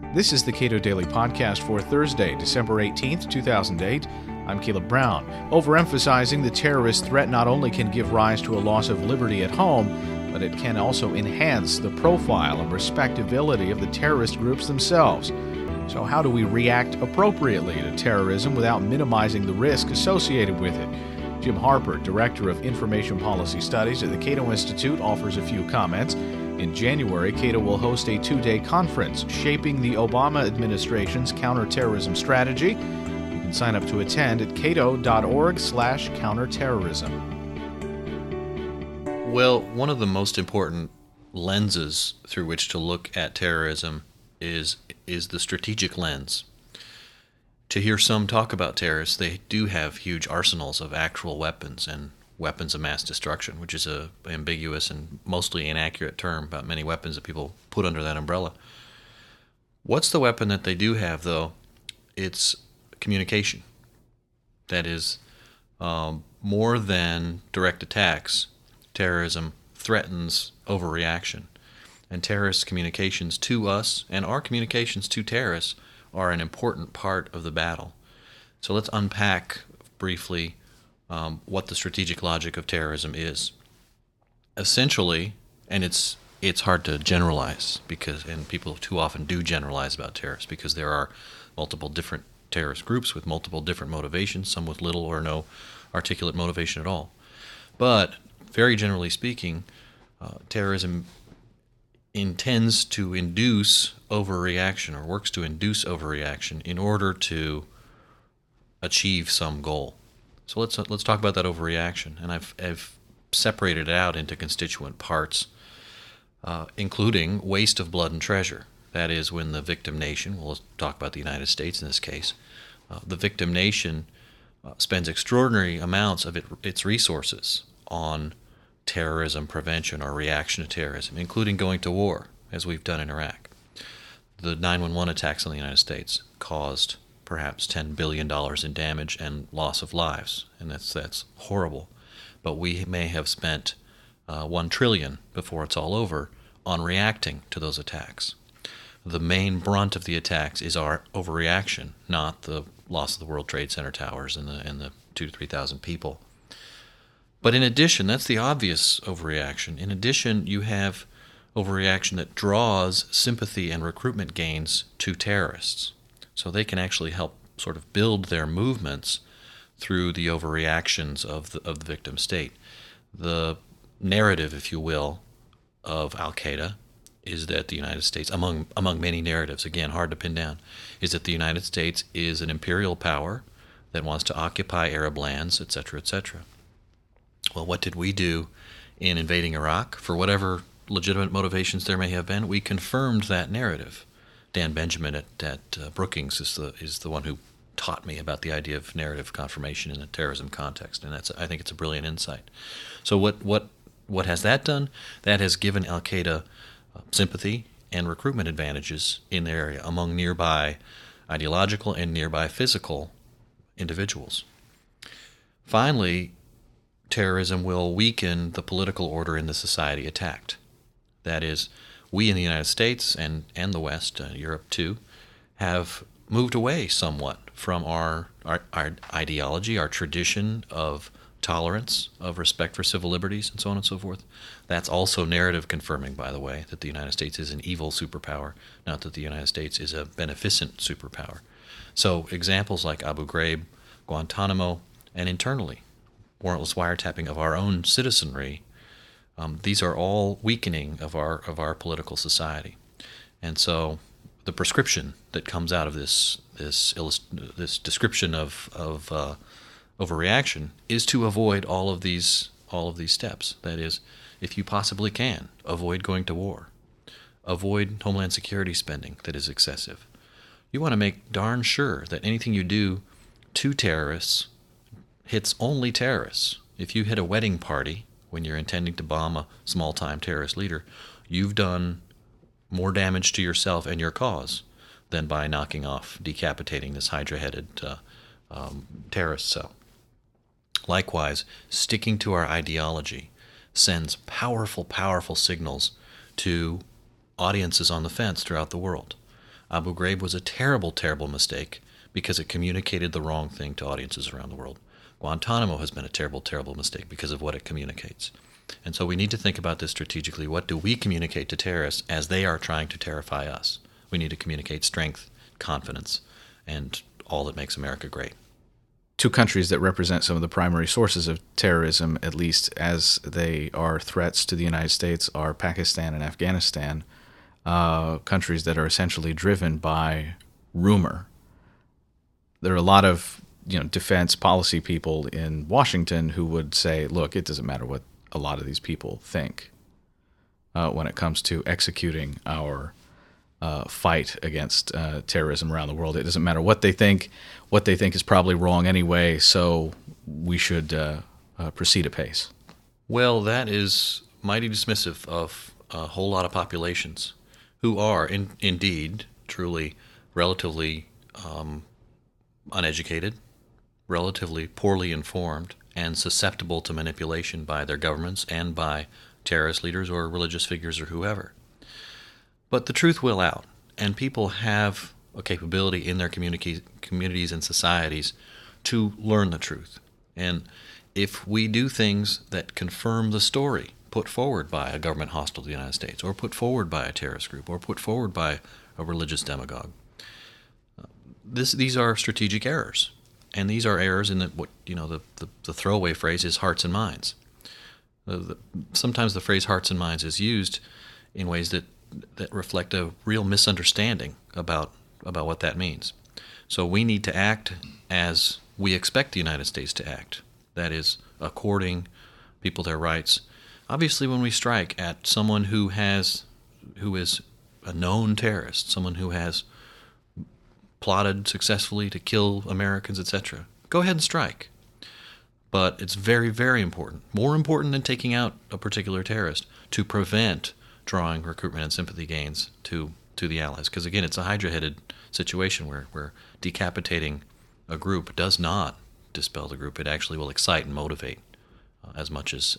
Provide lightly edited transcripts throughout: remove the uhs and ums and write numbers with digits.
This is the Cato Daily Podcast for Thursday, December 18th, 2008. I'm Caleb Brown. Overemphasizing the terrorist threat not only can give rise to a loss of liberty at home, but it can also enhance the profile and respectability of the terrorist groups themselves. So how do we react appropriately to terrorism without minimizing the risk associated with it? Jim Harper, Director of Information Policy Studies at the Cato Institute, offers a few comments. In January, Cato will host a two-day conference, Shaping the Obama Administration's Counterterrorism Strategy. You can sign up to attend at cato.org/counterterrorism. Well, one of the most important lenses through which to look at terrorism is the strategic lens. To hear some talk about terrorists, they do have huge arsenals of actual weapons and weapons of mass destruction, which is a ambiguous and mostly inaccurate term about many weapons that people put under that umbrella. What's the weapon that they do have, though? It's communication. That is, more than direct attacks, terrorism threatens overreaction. And terrorist communications to us and our communications to terrorists are an important part of the battle. So let's unpack briefly what the strategic logic of terrorism is. Essentially, and it's hard to generalize and people too often do generalize about terrorists because there are multiple different terrorist groups with multiple different motivations, some with little or no articulate motivation at all. But very generally speaking, terrorism intends to induce overreaction or works to induce overreaction in order to achieve some goal. So let's talk about that overreaction, and I've separated it out into constituent parts, including waste of blood and treasure. That is, when the victim nation, we'll talk about the United States in this case, the victim nation spends extraordinary amounts of its resources on terrorism prevention or reaction to terrorism, including going to war, as we've done in Iraq. The 9/11 attacks on the United States caused perhaps $10 billion in damage and loss of lives, and that's horrible. But we may have spent $1 trillion before it's all over on reacting to those attacks. The main brunt of the attacks is our overreaction, not the loss of the World Trade Center towers and the 2,000 to 3,000 people. But in addition, that's the obvious overreaction. In addition, you have overreaction that draws sympathy and recruitment gains to terrorists. So they can actually help sort of build their movements through the overreactions of the victim state. The narrative, if you will, of Al-Qaeda is that the United States, among many narratives, again, hard to pin down, is that the United States is an imperial power that wants to occupy Arab lands, etc., etc. Well, what did we do in invading Iraq? For whatever legitimate motivations there may have been, we confirmed that narrative. Dan Benjamin at Brookings is the one who taught me about the idea of narrative confirmation in a terrorism context, and I think it's a brilliant insight. So what has that done? That has given Al-Qaeda sympathy and recruitment advantages in the area among nearby ideological and nearby physical individuals. Finally, terrorism will weaken the political order in the society attacked. That is, we in the United States and the West, Europe too, have moved away somewhat from our ideology, our tradition of tolerance, of respect for civil liberties, and so on and so forth. That's also narrative confirming, by the way, that the United States is an evil superpower, not that the United States is a beneficent superpower. So examples like Abu Ghraib, Guantanamo, and internally, warrantless wiretapping of our own citizenry, these are all weakening of our political society. And so the prescription that comes out of this description of overreaction is to avoid all of these steps. That is, if you possibly can, avoid going to war. Avoid Homeland Security spending that is excessive. You want to make darn sure that anything you do to terrorists hits only terrorists. If you hit a wedding party when you're intending to bomb a small-time terrorist leader, you've done more damage to yourself and your cause than by knocking off, decapitating this hydra-headed terrorist cell. Likewise, sticking to our ideology sends powerful, powerful signals to audiences on the fence throughout the world. Abu Ghraib was a terrible, terrible mistake because it communicated the wrong thing to audiences around the world. Guantanamo has been a terrible, terrible mistake because of what it communicates. And so we need to think about this strategically. What do we communicate to terrorists as they are trying to terrify us? We need to communicate strength, confidence, and all that makes America great. Two countries that represent some of the primary sources of terrorism, at least as they are threats to the United States, are Pakistan and Afghanistan, countries that are essentially driven by rumor. There are a lot of defense policy people in Washington who would say, look, it doesn't matter what a lot of these people think when it comes to executing our fight against terrorism around the world. It doesn't matter what they think. What they think is probably wrong anyway, so we should proceed apace. Well, that is mighty dismissive of a whole lot of populations who are indeed truly relatively uneducated, relatively poorly informed, and susceptible to manipulation by their governments and by terrorist leaders or religious figures or whoever. But the truth will out, and people have a capability in their communities and societies to learn the truth. And if we do things that confirm the story put forward by a government hostile to the United States, or put forward by a terrorist group, or put forward by a religious demagogue, these are strategic errors. And these are errors in the throwaway phrase is hearts and minds. Sometimes the phrase hearts and minds is used in ways that reflect a real misunderstanding about what that means. So we need to act as we expect the United States to act. That is, according people their rights. Obviously, when we strike at someone who is a known terrorist, someone who has plotted successfully to kill Americans, etc., go ahead and strike. But it's very, very important, more important than taking out a particular terrorist, to prevent drawing recruitment and sympathy gains to the Allies. Because again, it's a hydra-headed situation where decapitating a group does not dispel the group. It actually will excite and motivate as much as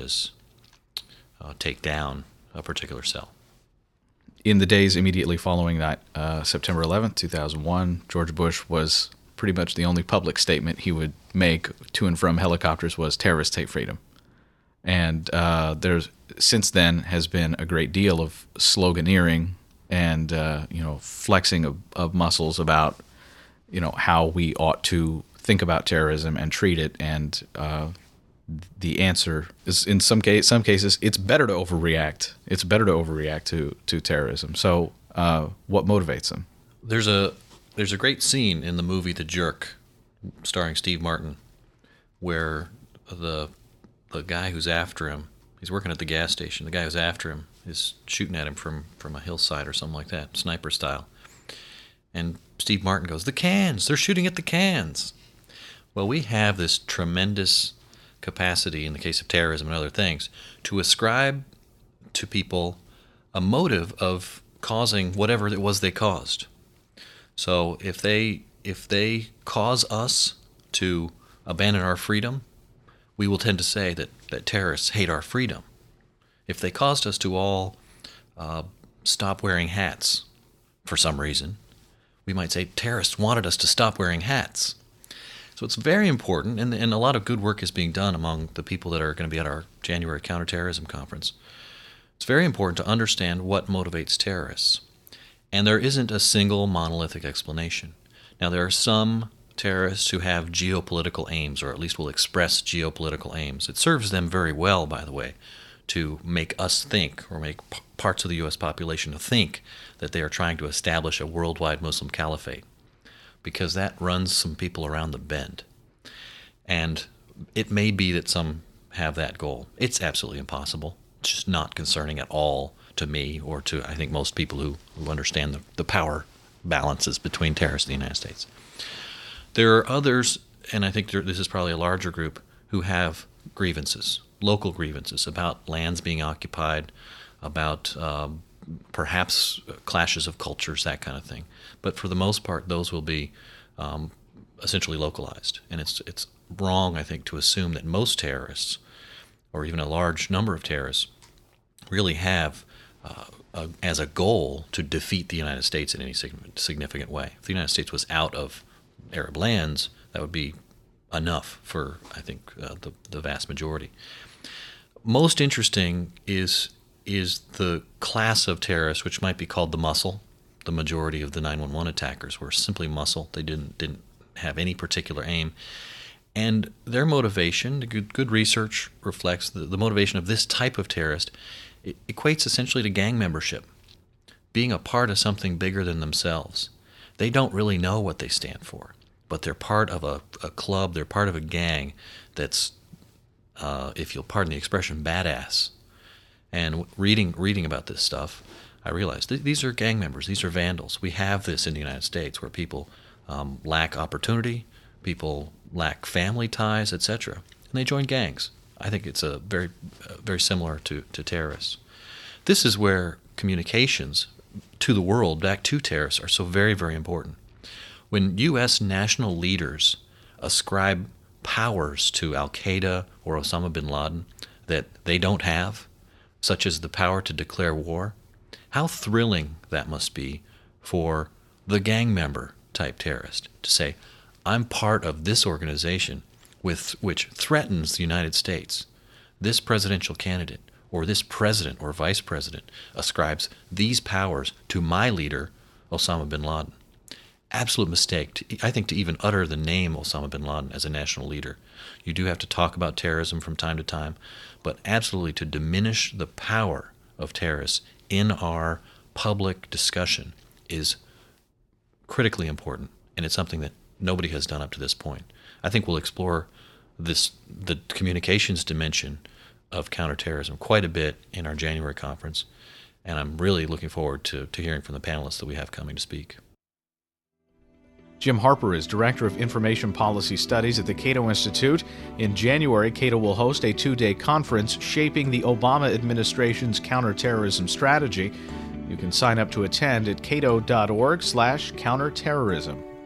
take down a particular cell. In the days immediately following that, September 11th, 2001, George Bush was pretty much the only public statement he would make to and from helicopters was terrorists take freedom. And there's since then has been a great deal of sloganeering and flexing of muscles about how we ought to think about terrorism and treat it. And the answer is in some cases it's better to overreact. It's better to overreact to terrorism. So what motivates them? There's a great scene in the movie The Jerk, starring Steve Martin, where the guy who's after him, he's working at the gas station. The guy who's after him is shooting at him from a hillside or something like that, sniper style. And Steve Martin goes, "The cans! They're shooting at the cans!" Well, we have this tremendous capacity in the case of terrorism and other things to ascribe to people a motive of causing whatever it was they caused. So if they cause us to abandon our freedom, we will tend to say that terrorists hate our freedom. If they caused us to all stop wearing hats for some reason, we might say terrorists wanted us to stop wearing hats. So it's very important, and a lot of good work is being done among the people that are going to be at our January counterterrorism conference. It's very important to understand what motivates terrorists. And there isn't a single monolithic explanation. Now, there are some terrorists who have geopolitical aims, or at least will express geopolitical aims. It serves them very well, by the way, to make us think, or make parts of the U.S. population to think that they are trying to establish a worldwide Muslim caliphate, because that runs some people around the bend. And it may be that some have that goal. It's absolutely impossible. It's just not concerning at all to me, or to, I think, most people who understand the power balances between terrorists in the United States. There are others, and I think this is probably a larger group, who have grievances, local grievances about lands being occupied, about perhaps clashes of cultures, that kind of thing. But for the most part, those will be essentially localized. And it's wrong, I think, to assume that most terrorists, or even a large number of terrorists, really have as a goal to defeat the United States in any significant way. If the United States was out of Arab lands, that would be enough for, I think, the vast majority. Most interesting is the class of terrorists, which might be called the muscle. The majority of the 9/11 attackers were simply muscle. They didn't have any particular aim. And their motivation, good research reflects the motivation of this type of terrorist, it equates essentially to gang membership, being a part of something bigger than themselves. They don't really know what they stand for, but they're part of a club, they're part of a gang that's, if you'll pardon the expression, badass. And reading about this stuff, I realized these are gang members, these are vandals. We have this in the United States where people lack opportunity, people lack family ties, etc., and they join gangs. I think it's very similar to terrorists. This is where communications to the world, back to terrorists, are so very, very important. When U.S. national leaders ascribe powers to Al-Qaeda or Osama bin Laden that they don't have, such as the power to declare war, how thrilling that must be for the gang member type terrorist to say, I'm part of this organization which threatens the United States. This presidential candidate or this president or vice president ascribes these powers to my leader, Osama bin Laden. Absolute mistake, I think, to even utter the name Osama bin Laden as a national leader. You do have to talk about terrorism from time to time, but absolutely to diminish the power of terrorists in our public discussion is critically important, and it's something that nobody has done up to this point. I think we'll explore the communications dimension of counterterrorism quite a bit in our January conference, and I'm really looking forward to hearing from the panelists that we have coming to speak. Jim Harper is Director of Information Policy Studies at the Cato Institute. In January, Cato will host a 2-day conference shaping the Obama administration's counterterrorism strategy. You can sign up to attend at cato.org/counterterrorism.